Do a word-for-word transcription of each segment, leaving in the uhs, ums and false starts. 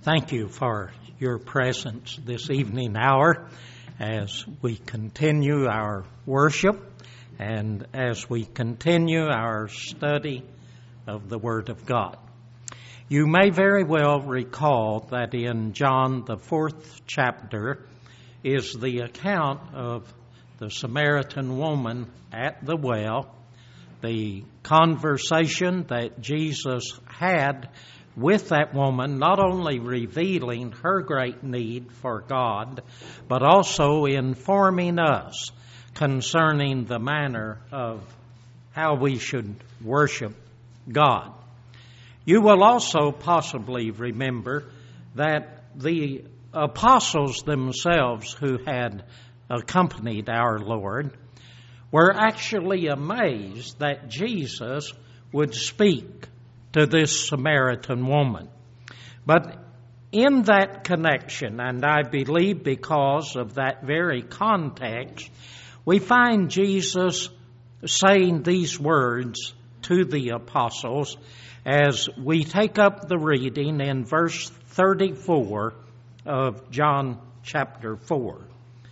Thank you for your presence this evening hour as we continue our worship and as we continue our study of the Word of God. You may very well recall that in John, the fourth chapter, is the account of the Samaritan woman at the well, the conversation that Jesus had with that woman, not only revealing her great need for God, but also informing us concerning the manner of how we should worship God. You will also possibly remember that the apostles themselves who had accompanied our Lord were actually amazed that Jesus would speak to this Samaritan woman. But in that connection, and I believe because of that very context, we find Jesus saying these words to the apostles as we take up the reading in verse thirty-four of John chapter four.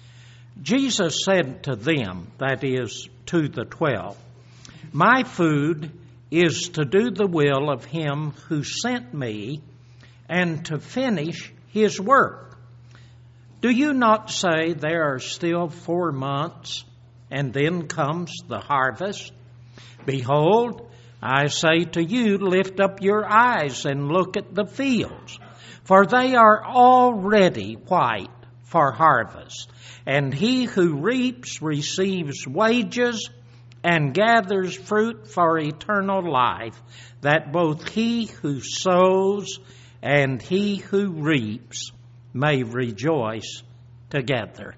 Jesus said to them, that is, to the twelve, "My food is to do the will of him who sent me and to finish his work. Do you not say there are still four months and then comes the harvest? Behold, I say to you, lift up your eyes and look at the fields, for they are already white for harvest. And he who reaps receives wages and gathers fruit for eternal life, that both he who sows and he who reaps may rejoice together."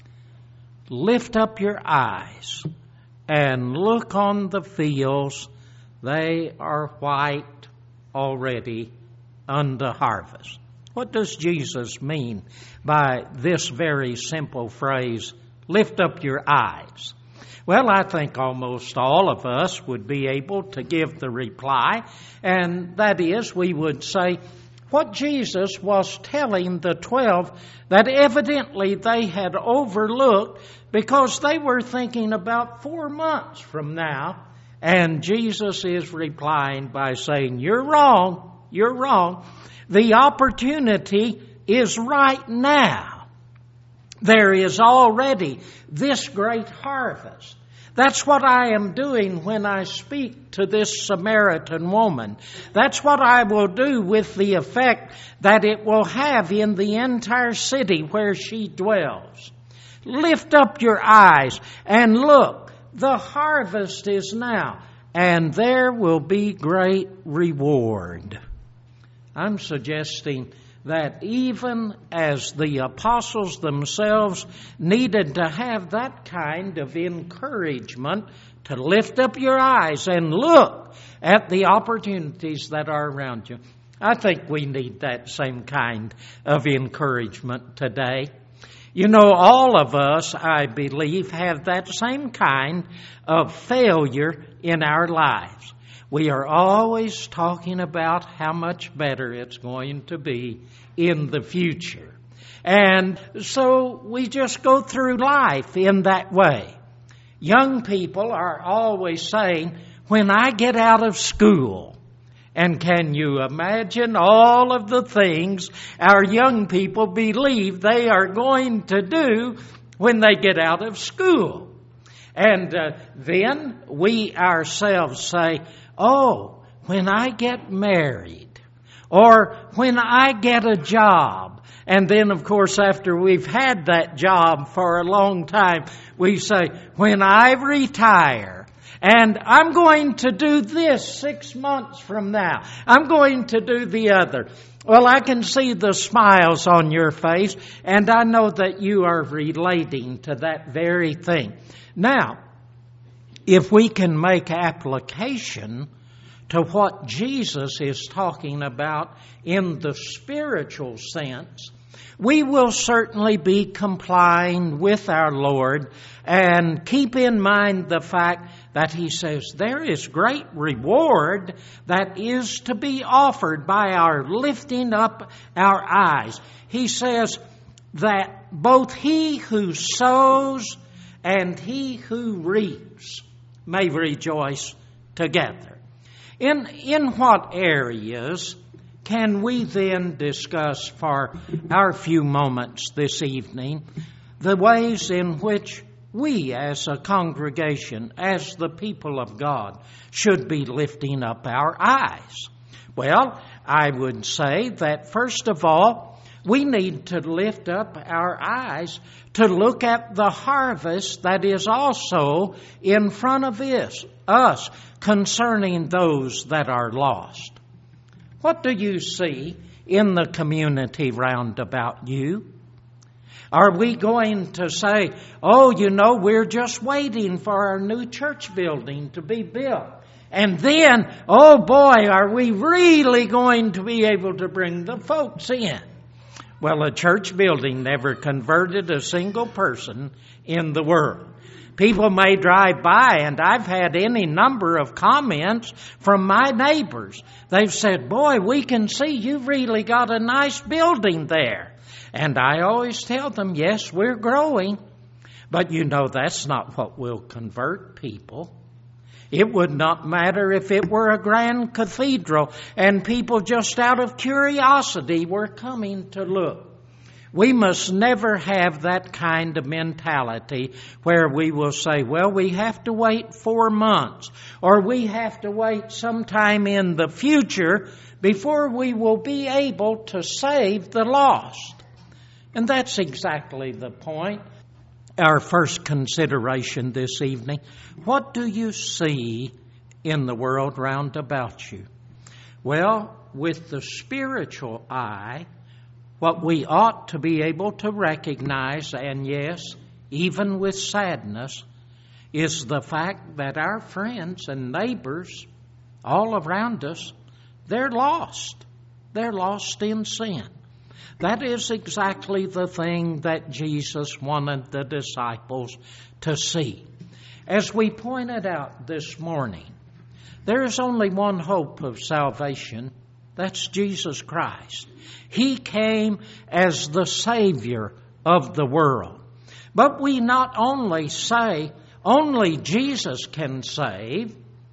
Lift up your eyes and look on the fields. They are white already unto harvest. What does Jesus mean by this very simple phrase, lift up your eyes? Well, I think almost all of us would be able to give the reply, and that is, we would say, what Jesus was telling the twelve that evidently they had overlooked because they were thinking about four months from now, and Jesus is replying by saying, you're wrong, you're wrong. The opportunity is right now. There is already this great harvest. That's what I am doing when I speak to this Samaritan woman. That's what I will do with the effect that it will have in the entire city where she dwells. Lift up your eyes and look. The harvest is now, and there will be great reward. I'm suggesting that even as the apostles themselves needed to have that kind of encouragement to lift up your eyes and look at the opportunities that are around you, I think we need that same kind of encouragement today. You know, all of us, I believe, have that same kind of failure in our lives. We are always talking about how much better it's going to be in the future. And so we just go through life in that way. Young people are always saying, when I get out of school. And can you imagine all of the things our young people believe they are going to do when they get out of school? And uh, then we ourselves say, oh, when I get married, or when I get a job. And then, of course, after we've had that job for a long time, we say, when I retire, and I'm going to do this six months from now. I'm going to do the other. Well, I can see the smiles on your face, and I know that you are relating to that very thing. Now, if we can make application to what Jesus is talking about in the spiritual sense we will certainly be complying with our Lord, and keep in mind the fact that He says there is great reward that is to be offered by our lifting up our eyes. He says that both he who sows and he who reaps may rejoice together. In, in what areas can we then discuss for our few moments this evening the ways in which we as a congregation, as the people of God, should be lifting up our eyes? Well, I would say that first of all, we need to lift up our eyes to look at the harvest that is also in front of us, us concerning those that are lost. What do you see in the community round about you? Are we going to say, oh, you know, we're just waiting for our new church building to be built. And then, oh boy, are we really going to be able to bring the folks in? Well, a church building never converted a single person in the world. People may drive by, and I've had any number of comments from my neighbors. They've said, boy, we can see you've really got a nice building there. And I always tell them, yes, we're growing. But you know, that's not what will convert people. It would not matter if it were a grand cathedral and people just out of curiosity were coming to look. We must never have that kind of mentality where we will say, well, we have to wait four months or we have to wait sometime in the future before we will be able to save the lost. And that's exactly the point. Our first consideration this evening, what do you see in the world round about you? Well, with the spiritual eye, what we ought to be able to recognize, and yes, even with sadness, is the fact that our friends and neighbors all around us, they're lost. They're lost in sin. That is exactly the thing that Jesus wanted the disciples to see. As we pointed out this morning, there is only one hope of salvation. That's Jesus Christ. He came as the Savior of the world. But we not only say only Jesus can save.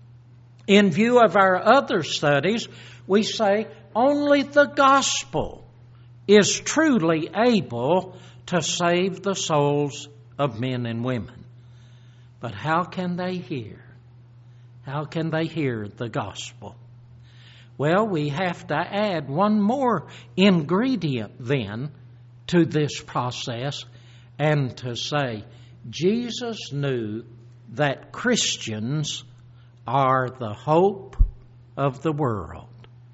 In view of our other studies, we say only the gospel is truly able to save the souls of men and women. But how can they hear? How can they hear the gospel? Well, we have to add one more ingredient then to this process, and to say Jesus knew that Christians are the hope of the world.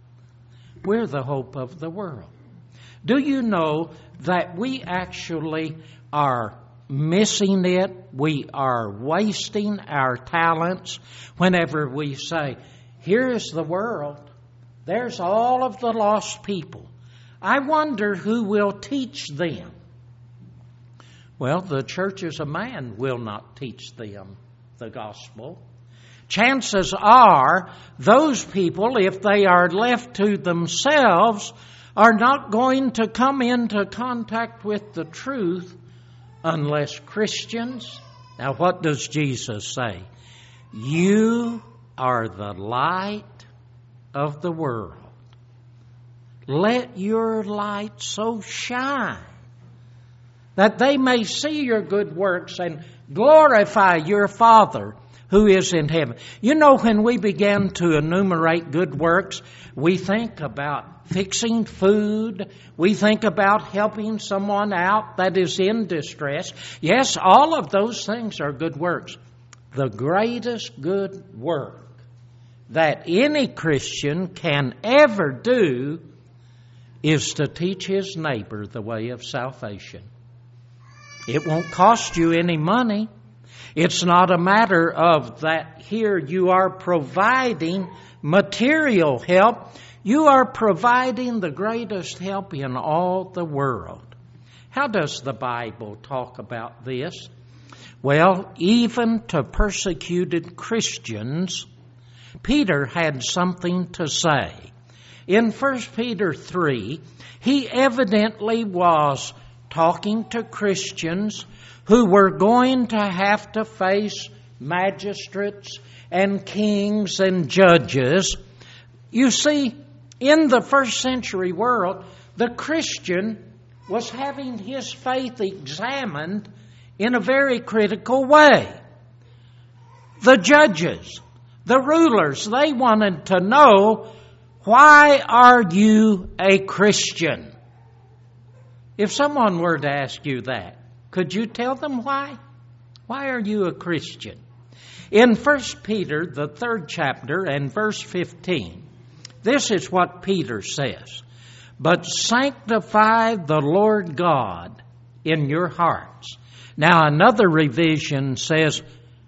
We're the hope of the world. Do you know that we actually are missing it? We are wasting our talents whenever we say, here is the world. There's all of the lost people. I wonder who will teach them. Well, the churches of man will not teach them the gospel. Chances are those people, if they are left to themselves, are not going to come into contact with the truth unless Christians. Now, what does Jesus say? You are the light of the world. Let your light so shine that they may see your good works and glorify your Father who is in heaven. You know, when we begin to enumerate good works, we think about fixing food. We think about helping someone out that is in distress. Yes, all of those things are good works. The greatest good work that any Christian can ever do is to teach his neighbor the way of salvation. It won't cost you any money. It's not a matter of that here you are providing material help. You are providing the greatest help in all the world. How does the Bible talk about this? Well, even to persecuted Christians, Peter had something to say. In First Peter three, he evidently was talking to Christians who were going to have to face magistrates and kings and judges. You see, in the first century world, the Christian was having his faith examined in a very critical way. The judges, the rulers, they wanted to know, why are you a Christian? If someone were to ask you that, could you tell them why? Why are you a Christian? In First Peter, the third chapter, and verse fifteen, this is what Peter says. But sanctify the Lord God in your hearts. Now another revision says,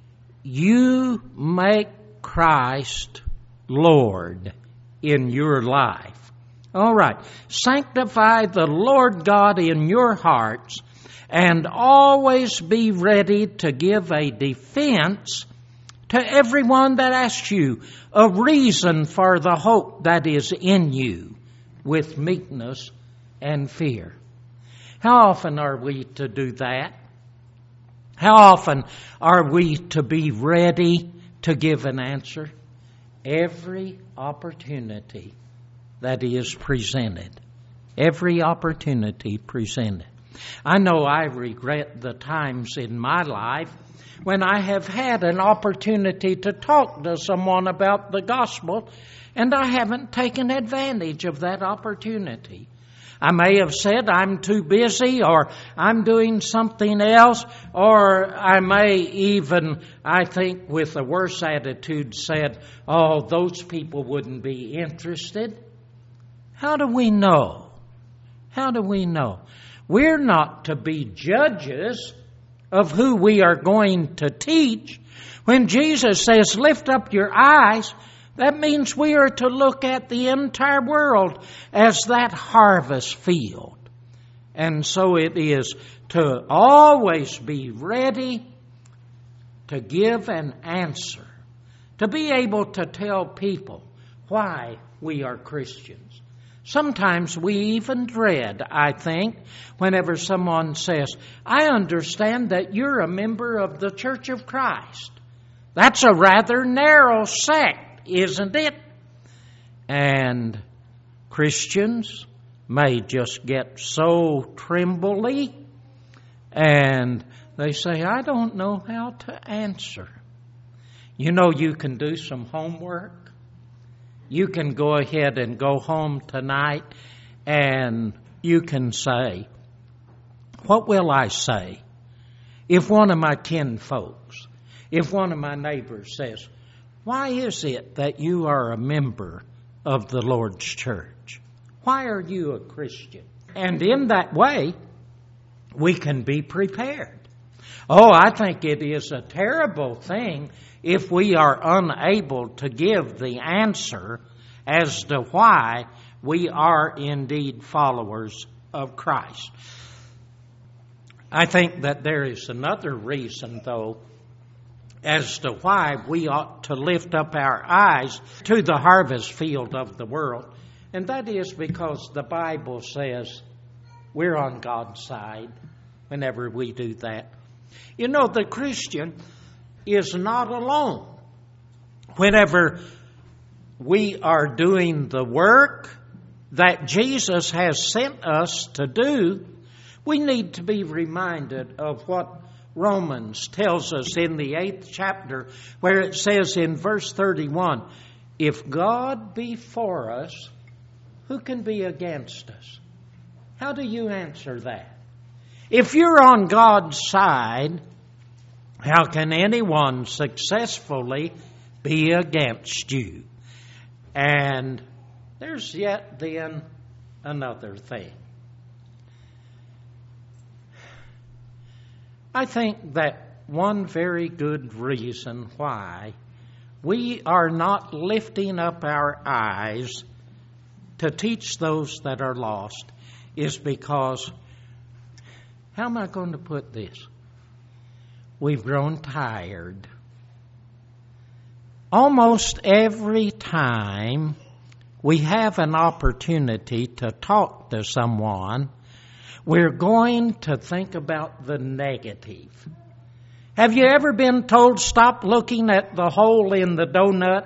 you make Christ Lord in your life. All right. Sanctify the Lord God in your hearts, and always be ready to give a defense to everyone that asks you a reason for the hope that is in you, with meekness and fear. How often are we to do that? How often are we to be ready to give an answer? Every opportunity that is presented. Every opportunity presented. I know I regret the times in my life when I have had an opportunity to talk to someone about the gospel and I haven't taken advantage of that opportunity. I may have said I'm too busy, or I'm doing something else, or I may even, I think with a worse attitude, said, oh, those people wouldn't be interested. How do we know? How do we know? We're not to be judges of who we are going to teach. When Jesus says, lift up your eyes, that means we are to look at the entire world as that harvest field. And so it is to always be ready to give an answer, to be able to tell people why we are Christians. Sometimes we even dread, I think, whenever someone says, I understand that you're a member of the Church of Christ. That's a rather narrow sect, isn't it? And Christians may just get so trembly and they say, I don't know how to answer. You know, you can do some homework. You can go ahead and go home tonight and you can say, what will I say if one of my kinfolks, if one of my neighbors says, why is it that you are a member of the Lord's church? Why are you a Christian? And in that way, we can be prepared. Oh, I think it is a terrible thing if we are unable to give the answer as to why we are indeed followers of Christ. I think that there is another reason, though, as to why we ought to lift up our eyes to the harvest field of the world. And that is because the Bible says we're on God's side whenever we do that. You know, the Christian is not alone. Whenever we are doing the work that Jesus has sent us to do, we need to be reminded of what Romans tells us in the eighth chapter, where it says in verse thirty-one, if God be for us, who can be against us? How do you answer that? If you're on God's side, how can anyone successfully be against you? And there's yet then another thing. I think that one very good reason why we are not lifting up our eyes to teach those that are lost is because, how am I going to put this? We've grown tired. Almost every time we have an opportunity to talk to someone, we're going to think about the negative. Have you ever been told, stop looking at the hole in the donut?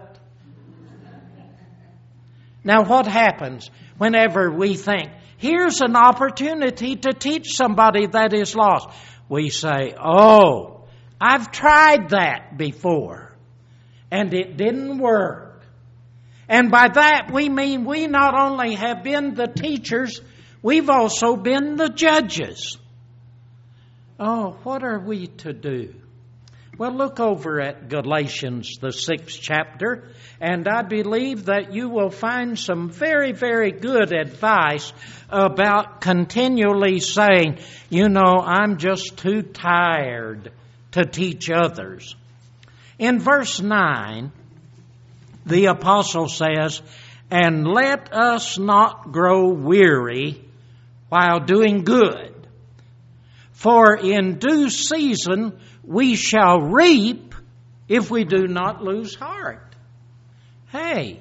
Now what happens whenever we think, here's an opportunity to teach somebody that is lost? We say, oh, I've tried that before, and it didn't work. And by that we mean we not only have been the teachers, we've also been the judges. Oh, what are we to do? Well, look over at Galatians, the sixth chapter, and I believe that you will find some very, very good advice about continually saying, you know, I'm just too tired to teach others. In verse nine, the apostle says, and let us not grow weary while doing good, for in due season we shall reap if we do not lose heart. Hey,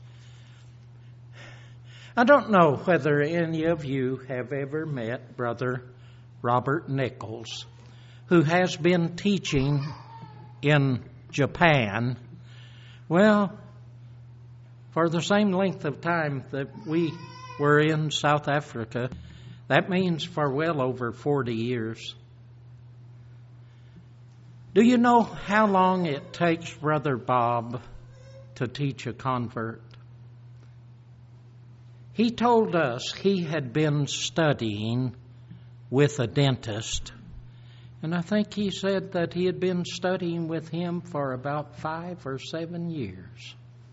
I don't know whether any of you have ever met Brother Robert Nichols, who has been teaching in Japan, well, for the same length of time that we were in South Africa. That means for well over forty years. Do you know how long it takes Brother Bob to teach a convert? He told us he had been studying with a dentist, and I think he said that he had been studying with him for about five or seven years.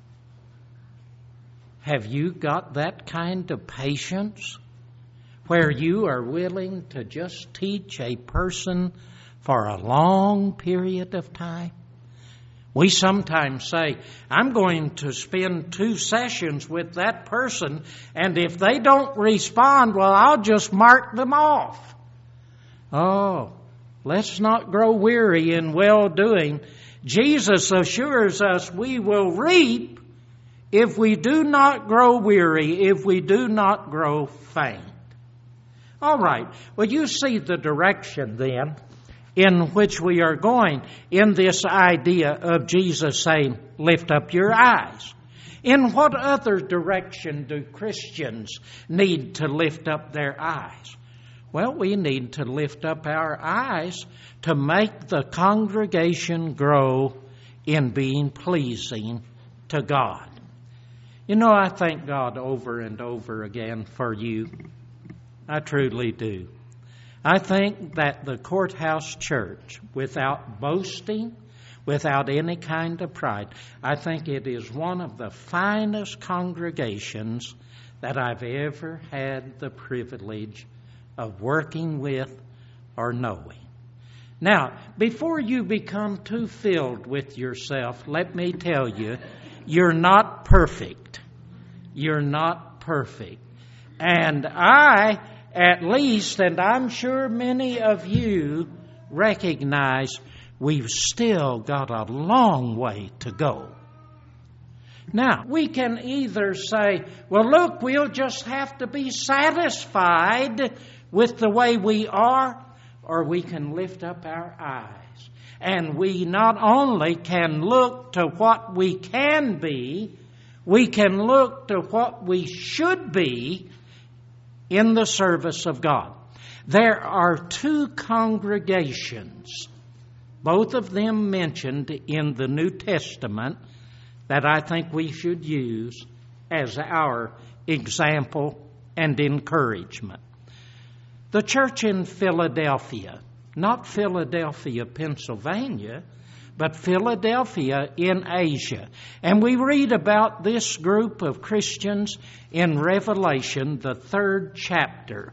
Have you got that kind of patience where you are willing to just teach a person for a long period of time? We sometimes say, I'm going to spend two sessions with that person, and if they don't respond, well, I'll just mark them off. Oh, let's not grow weary in well-doing. Jesus assures us we will reap if we do not grow weary, if we do not grow faint. All right, well, you see the direction then in which we are going in this idea of Jesus saying, lift up your eyes. In what other direction do Christians need to lift up their eyes? Well, we need to lift up our eyes to make the congregation grow in being pleasing to God. You know, I thank God over and over again for you. I truly do. I think that the Courthouse Church, without boasting, without any kind of pride, I think it is one of the finest congregations that I've ever had the privilege of working with or knowing. Now, before you become too filled with yourself, let me tell you, you're not perfect. You're not perfect. And I, at least, and I'm sure many of you recognize we've still got a long way to go. Now, we can either say, well, look, we'll just have to be satisfied with the way we are, or we can lift up our eyes. And we not only can look to what we can be, we can look to what we should be in the service of God. There are two congregations, both of them mentioned in the New Testament, that I think we should use as our example and encouragement. The church in Philadelphia, not Philadelphia, Pennsylvania, but Philadelphia in Asia. And we read about this group of Christians in Revelation, the third chapter.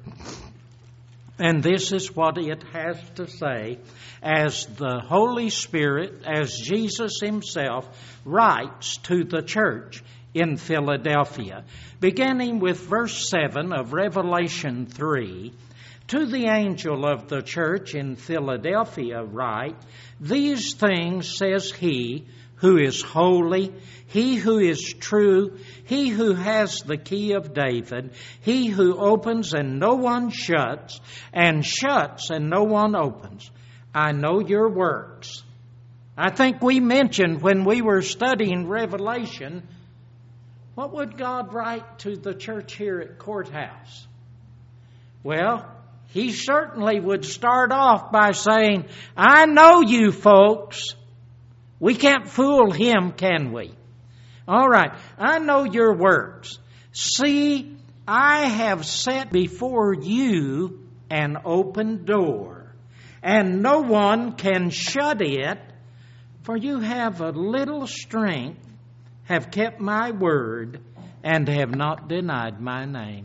And this is what it has to say as the Holy Spirit, as Jesus himself writes to the church in Philadelphia. Beginning with verse seven of Revelation three, to the angel of the church in Philadelphia write, these things says he who is holy, he who is true, he who has the key of David, he who opens and no one shuts, and shuts and no one opens. I know your works. I think we mentioned when we were studying Revelation, what would God write to the church here at Courthouse? Well, He certainly would start off by saying, I know you folks. We can't fool Him, can we? All right, I know your works. See, I have set before you an open door, and no one can shut it, for you have a little strength, have kept my word, and have not denied my name.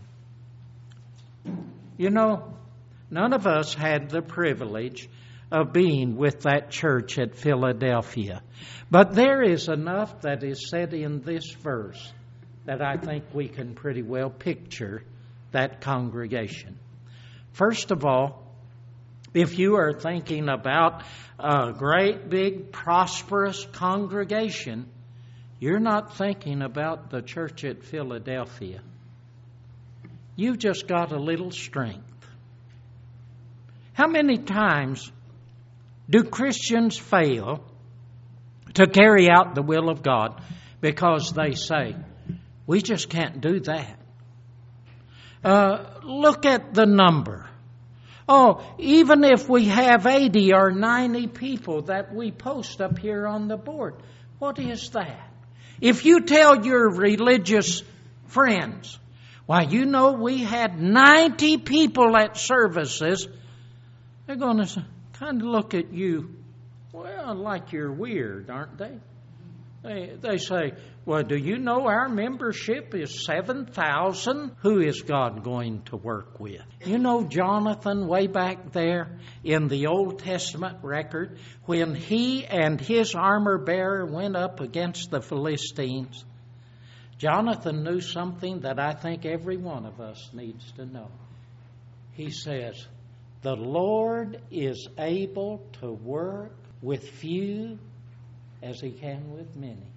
You know, none of us had the privilege of being with that church at Philadelphia. But there is enough that is said in this verse that I think we can pretty well picture that congregation. First of all, if you are thinking about a great, big, prosperous congregation, you're not thinking about the church at Philadelphia. You've just got a little strength. How many times do Christians fail to carry out the will of God because they say, we just can't do that? Uh, look at the number. Oh, even if we have eighty or ninety people that we post up here on the board, what is that? If you tell your religious friends, why, you know, we had ninety people at services, they're going to kind of look at you, well, like you're weird, aren't they? They, they say, well, do you know our membership is seven thousand? Who is God going to work with? You know Jonathan way back there in the Old Testament record, when he and his armor bearer went up against the Philistines, Jonathan knew something that I think every one of us needs to know. He says, the Lord is able to work with few as He can with many.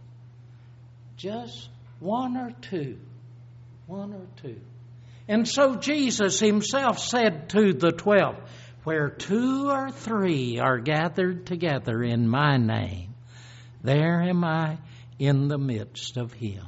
Just one or two. One or two. And so Jesus Himself said to the twelve, where two or three are gathered together in my name, there am I in the midst of Him.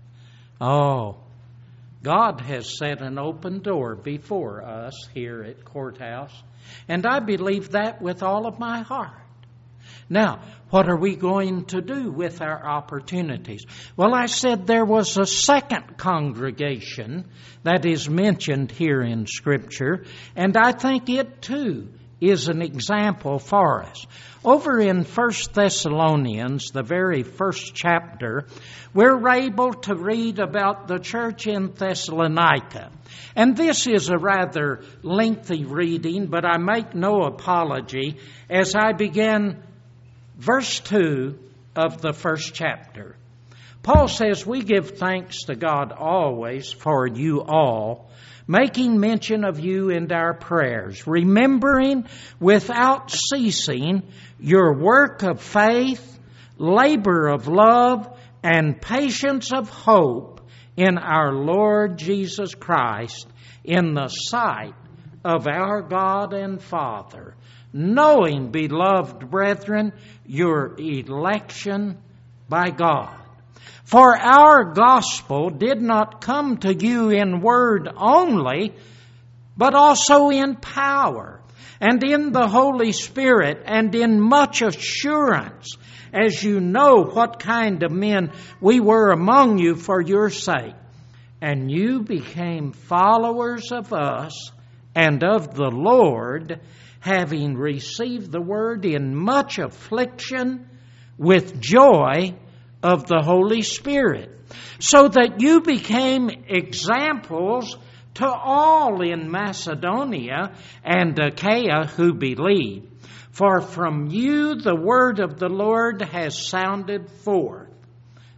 Oh, God has set an open door before us here at Courthouse, and I believe that with all of my heart. Now, what are we going to do with our opportunities? Well, I said there was a second congregation that is mentioned here in Scripture, and I think it too is an example for us. Over in First Thessalonians, the very first chapter, we're able to read about the church in Thessalonica. And this is a rather lengthy reading, but I make no apology as I begin verse two of the first chapter. Paul says, we give thanks to God always for you all, making mention of you in our prayers, remembering without ceasing your work of faith, labor of love, and patience of hope in our Lord Jesus Christ, in the sight of our God and Father, knowing, beloved brethren, your election by God. For our gospel did not come to you in word only, but also in power, and in the Holy Spirit, and in much assurance, as you know what kind of men we were among you for your sake. And you became followers of us and of the Lord, having received the word in much affliction with joy of the Holy Spirit, so that you became examples to all in Macedonia and Achaia who believe. For from you the word of the Lord has sounded forth,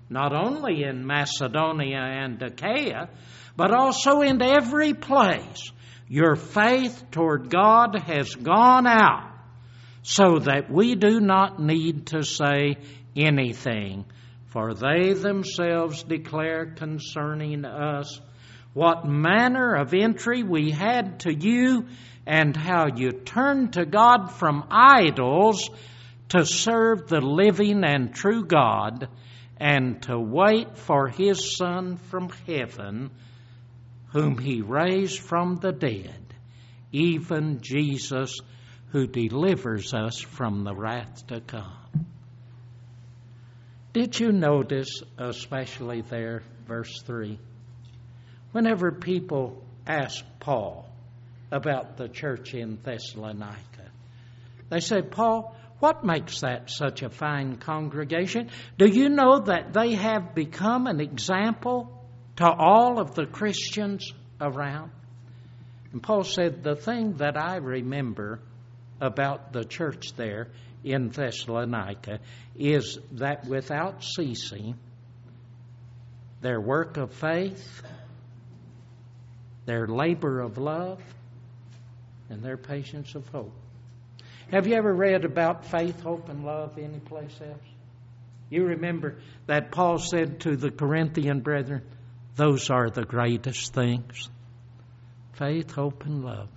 not only in Macedonia and Achaia, but also in every place. Your faith toward God has gone out, so that we do not need to say anything, for they themselves declare concerning us what manner of entry we had to you, and how you turned to God from idols to serve the living and true God, and to wait for His Son from heaven, whom He raised from the dead, even Jesus, who delivers us from the wrath to come. Did you notice, especially there, verse three, whenever people asked Paul about the church in Thessalonica, they said, Paul, what makes that such a fine congregation? Do you know that they have become an example to all of the Christians around? And Paul said, the thing that I remember about the church there in Thessalonica is that without ceasing, their work of faith, their labor of love, and their patience of hope. Have you ever read about faith, hope, and love anyplace else? You remember that Paul said to the Corinthian brethren, those are the greatest things. Faith, hope, and love.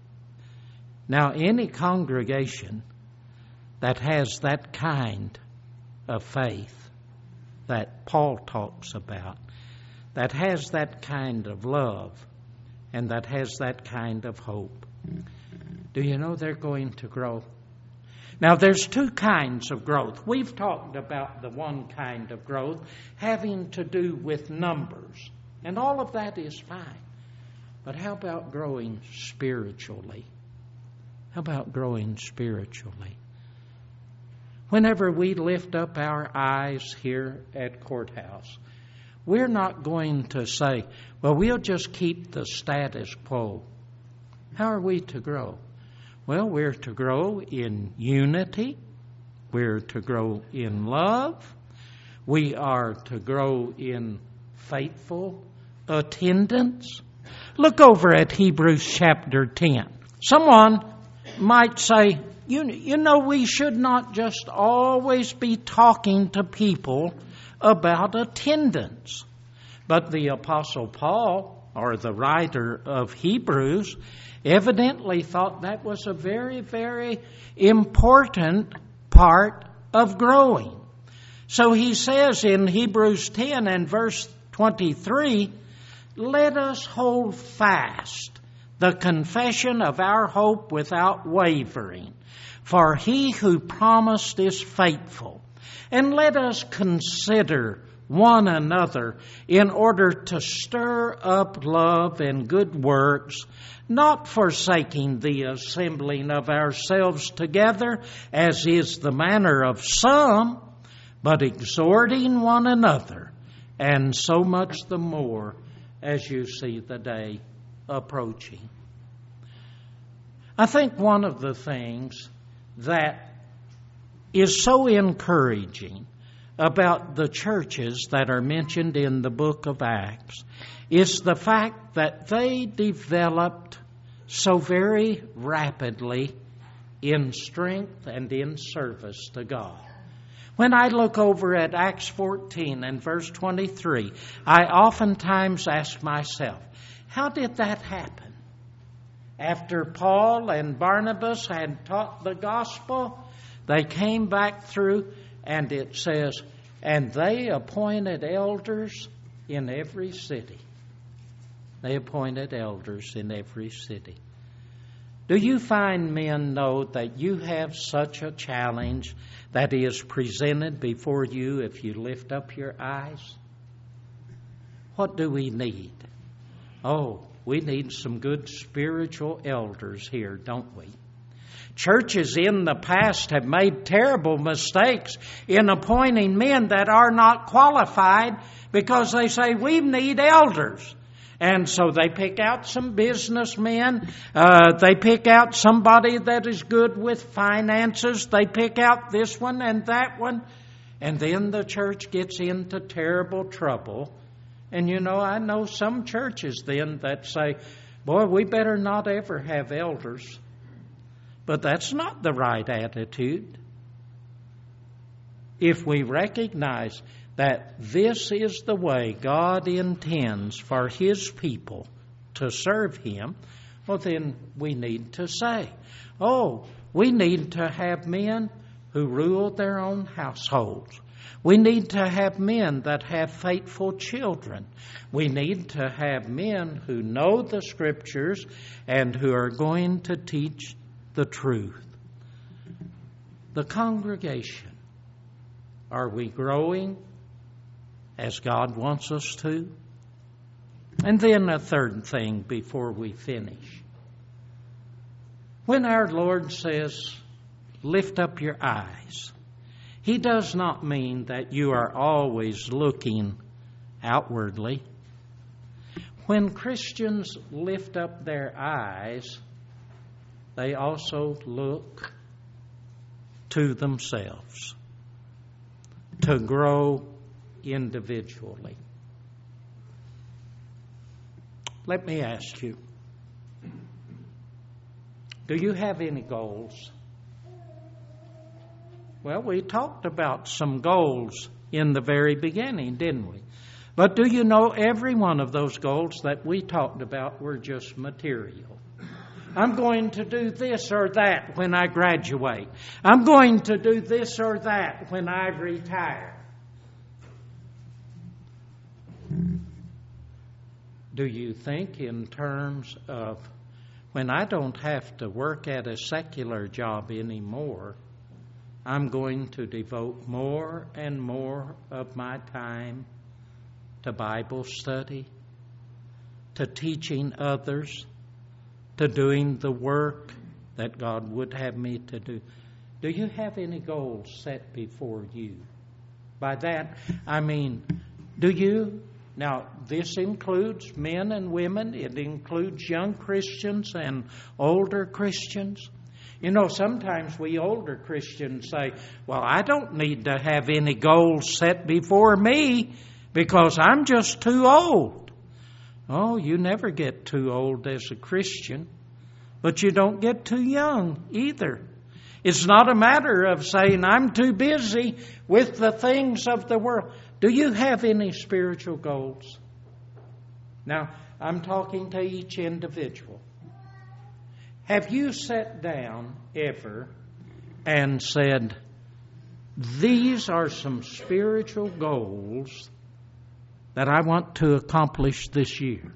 Now, any congregation that has that kind of faith that Paul talks about, that has that kind of love, and that has that kind of hope, do you know they're going to grow? Now, there's two kinds of growth. We've talked about the one kind of growth having to do with numbers, and all of that is fine. But how about growing spiritually? How about growing spiritually? Whenever we lift up our eyes here at Courthouse, we're not going to say, well, we'll just keep the status quo. How are we to grow? Well, we're to grow in unity. We're to grow in love. We are to grow in faithful attendance. Look over at Hebrews chapter ten. Someone might say, you, you know, we should not just always be talking to people about attendance. But the Apostle Paul, or the writer of Hebrews, evidently thought that was a very, very important part of growing. So he says in Hebrews ten and verse twenty-three, let us hold fast the confession of our hope without wavering, for He who promised is faithful. And let us consider one another in order to stir up love and good works, not forsaking the assembling of ourselves together, as is the manner of some, but exhorting one another, and so much the more as you see the day approaching. I think one of the things that is so encouraging about the churches that are mentioned in the book of Acts is the fact that they developed so very rapidly in strength and in service to God. When I look over at Acts fourteen and verse twenty-three, I oftentimes ask myself, how did that happen? After Paul and Barnabas had taught the gospel, they came back through, and it says, and they appointed elders in every city. They appointed elders in every city. Do you find men know that you have such a challenge that is presented before you if you lift up your eyes? What do we need? Oh, we need some good spiritual elders here, don't we? Churches in the past have made terrible mistakes in appointing men that are not qualified because they say, we need elders. And so they pick out some businessmen. Uh, they pick out somebody that is good with finances. They pick out this one and that one. And then the church gets into terrible trouble. And you know, I know some churches then that say, boy, we better not ever have elders. But that's not the right attitude. If we recognize that this is the way God intends for His people to serve Him, well, then we need to say, oh, we need to have men who rule their own households. We need to have men that have faithful children. We need to have men who know the Scriptures and who are going to teach the truth. The congregation. Are we growing as God wants us to? And then a third thing before we finish. When our Lord says, lift up your eyes, He does not mean that you are always looking outwardly. When Christians lift up their eyes, they also look to themselves to grow individually. Let me ask you, do you have any goals? Well, we talked about some goals in the very beginning, didn't we? But do you know every one of those goals that we talked about were just material? I'm going to do this or that when I graduate. I'm going to do this or that when I retire. Do you think in terms of when I don't have to work at a secular job anymore, I'm going to devote more and more of my time to Bible study, to teaching others, to doing the work that God would have me to do? Do you have any goals set before you? By that, I mean, do you? Now, this includes men and women. It includes young Christians and older Christians. You know, sometimes we older Christians say, well, I don't need to have any goals set before me because I'm just too old. Oh, you never get too old as a Christian, but you don't get too young either. It's not a matter of saying, I'm too busy with the things of the world. Do you have any spiritual goals? Now, I'm talking to each individual. Have you sat down ever and said, these are some spiritual goals that I want to accomplish this year?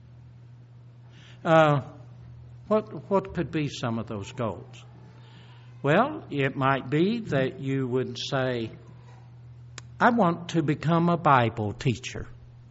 Uh, what, what could be some of those goals? Well, it might be that you would say, I want to become a Bible teacher.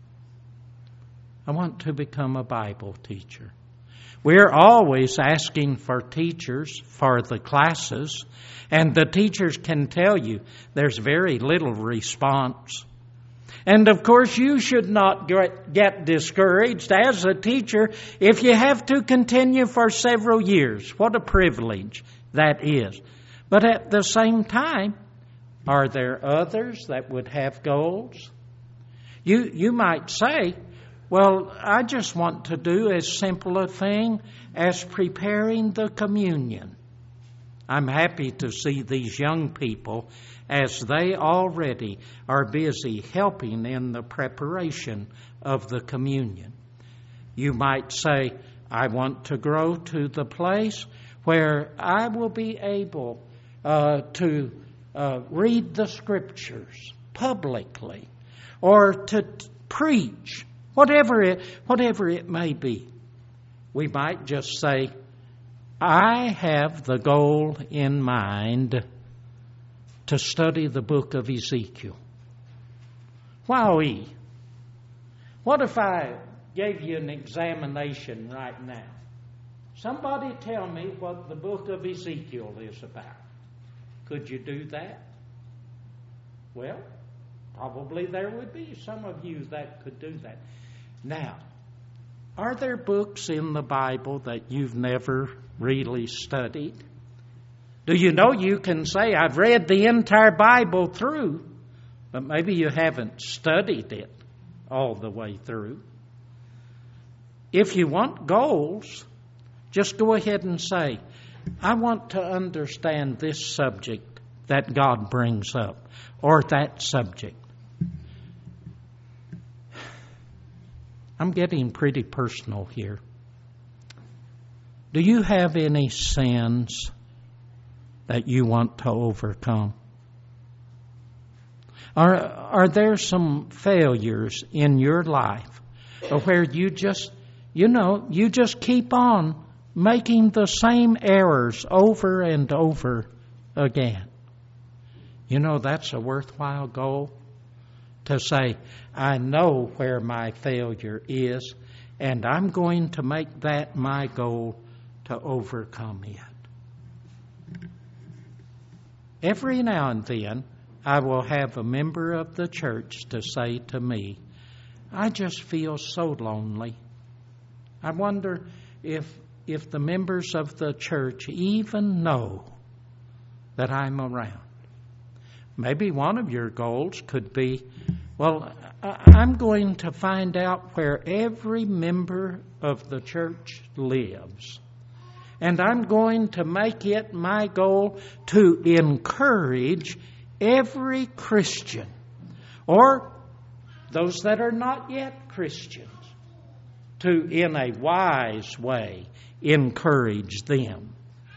I want to become a Bible teacher. We're always asking for teachers for the classes, and the teachers can tell you there's very little response. And of course, you should not get discouraged as a teacher if you have to continue for several years. What a privilege that is. But at the same time, are there others that would have goals? You, you might say, well, I just want to do as simple a thing as preparing the communion. I'm happy to see these young people as they already are busy helping in the preparation of the communion. You might say, I want to grow to the place where I will be able uh, to uh, read the Scriptures publicly or to t- preach, whatever it, whatever it may be. We might just say, I have the goal in mind to study the book of Ezekiel. Wowee! What if I gave you an examination right now? Somebody tell me what the book of Ezekiel is about. Could you do that? Well, probably there would be some of you that could do that. Now, are there books in the Bible that you've never really studied? Do you know you can say, I've read the entire Bible through, but maybe you haven't studied it all the way through. If you want goals, just go ahead and say, I want to understand this subject that God brings up, or that subject. I'm getting pretty personal here. Do you have any sins that you want to overcome? Are, are there some failures in your life where you just, you know, you just keep on making the same errors over and over again? You know, that's a worthwhile goal, to say, I know where my failure is, and I'm going to make that my goal to overcome it. Every now and then, I will have a member of the church to say to me, I just feel so lonely. I wonder if if the members of the church even know that I'm around. Maybe one of your goals could be, well, I'm going to find out where every member of the church lives. And I'm going to make it my goal to encourage every Christian, or those that are not yet Christians, to, in a wise way, encourage them.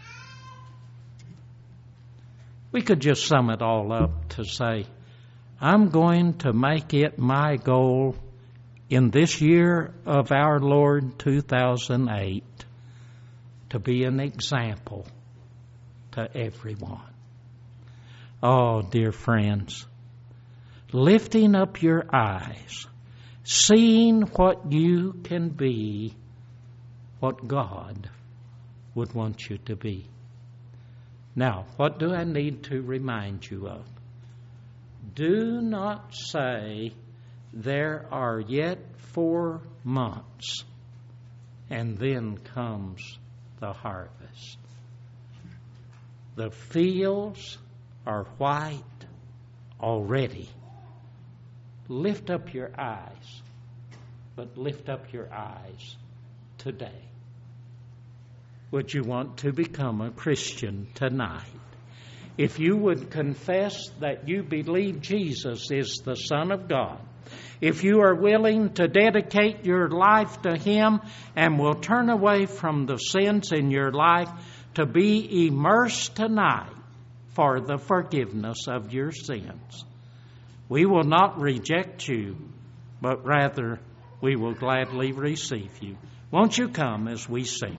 We could just sum it all up to say, I'm going to make it my goal in this year of our Lord two thousand eight to be an example to everyone. Oh, dear friends, lifting up your eyes, seeing what you can be, what God would want you to be. Now, what do I need to remind you of? Do not say, there are yet four months, and then comes the harvest. The fields are white already. Lift up your eyes, but lift up your eyes today. Would you want to become a Christian tonight? If you would confess that you believe Jesus is the Son of God, if you are willing to dedicate your life to Him and will turn away from the sins in your life to be immersed tonight for the forgiveness of your sins, we will not reject you, but rather we will gladly receive you. Won't you come as we sing?